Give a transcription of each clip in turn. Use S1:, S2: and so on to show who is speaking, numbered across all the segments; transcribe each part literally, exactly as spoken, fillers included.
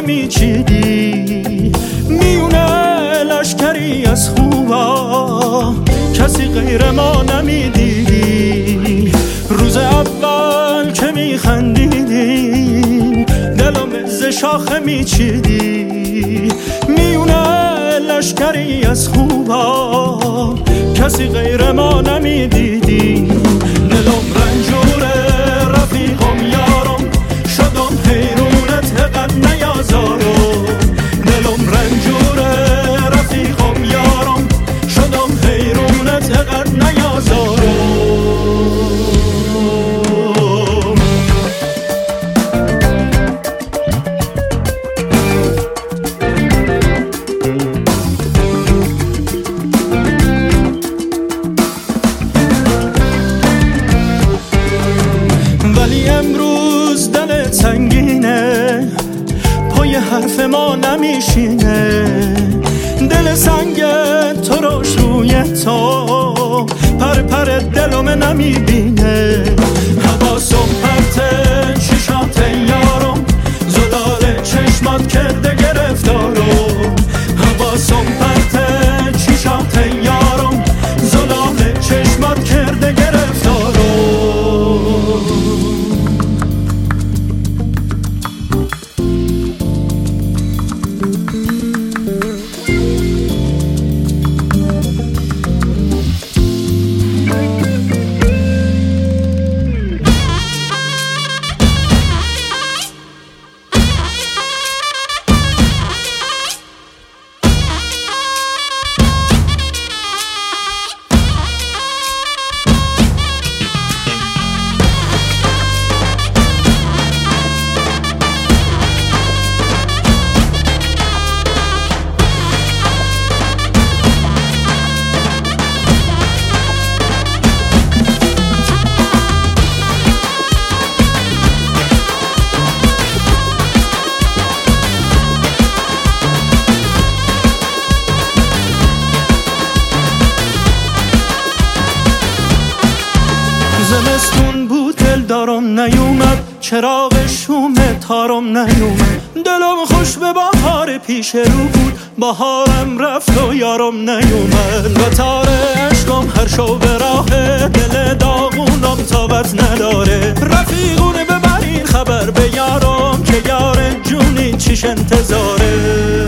S1: میچیدی میونه لشکری از خوبا کسی غیر ما نمیدیدی. روز اول که میخندیدی دلم ز شاخه میچیدی میونه لشکری از خوبا کسی غیر ما نمیدیدی. دلم رنجوره رفیقم یارم شدم حیرونت قد نیازارم. دلم رنجوره رفیقم یارم شدم حیرونت قد نیازارم. ولی امروز دل سنگینه پای حرف ما نمیشینه. دل سنگ تو روش روی تو پر پر دلم نمیبینه. حواسم پرته چشات یارم زلال چشمات کرده گرفتارم. حواسم پرته چشات یارم زلال چشمات کرده گرفتارم. زمستون بود دل دارم نیومد چراغ شوم تارم نیومد. دلم خوش به بهار پیش رو بود بهارم رفت و یارم نیومد. و تار عشقم هر شو به راه دل داغونم تابت نداره. رفیقونه ببرین خبر به یارم که یار جونی چیش انتظاره.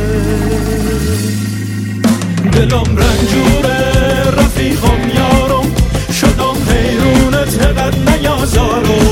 S1: دلم رنجوره رفیقم یارم شدم حیرونت قد نیازارم.